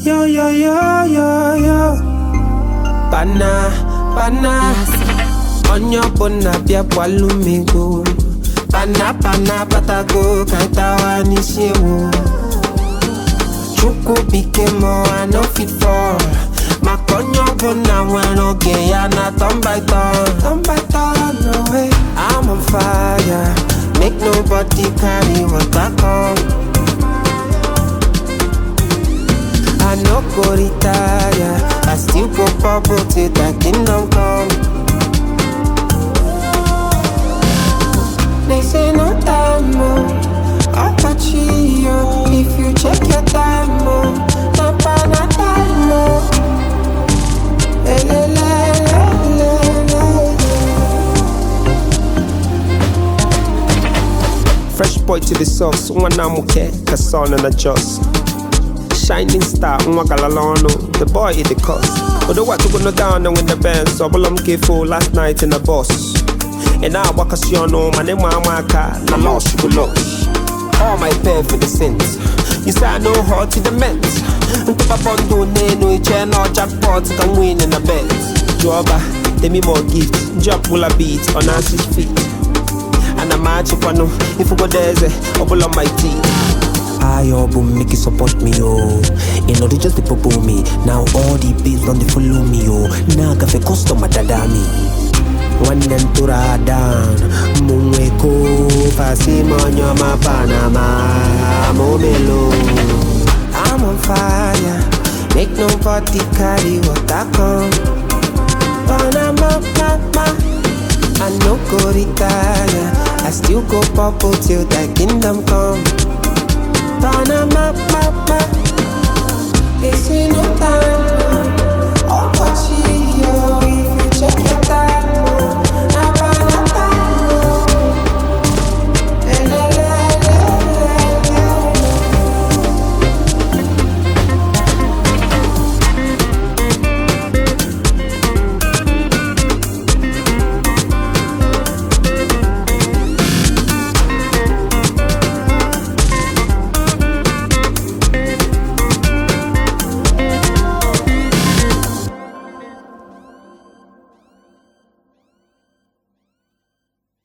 Yo, yo, yo, yo, yo. Pana. On your bona bia walumigo. Pana, patago, kaitawa nishiwo. Chuku bikemo, I no fit fall. Makonyo bona wano geya na turn by turn, no way. I'm on fire, make nobody carry what I come. I no go retire, I still go bubble till the kingdom come. They say no time more, I'll touch you if you check your time more. No time more. Fresh boy to the sauce, one amuke, Kasson and a Joss. Shining star, Mwagalalano, the boy in the cost. But the what to go down and win the band, so I'm careful last night in the boss. And now Wakasiono, my name Wamaka, na lost you lost. All my pay for the sins. You say I know how to the men's. And to Papondo, no channel, jackpot, can win in a bet. Joba, let me more gift, drop will a beat on Nancy's feet. And I'm match if I know, if you go there's a bubble on my teeth. I boom make it support me, oh. You know they just people boom me. Now all the bills on the follow me, oh. Now cafe customer dadami. One them to down. Mumweko, Pasimonyo, ma Panama, Momelo. I'm on fire, make nobody carry what I come. Panama, I no go retire, I still go bubble till the kingdom come.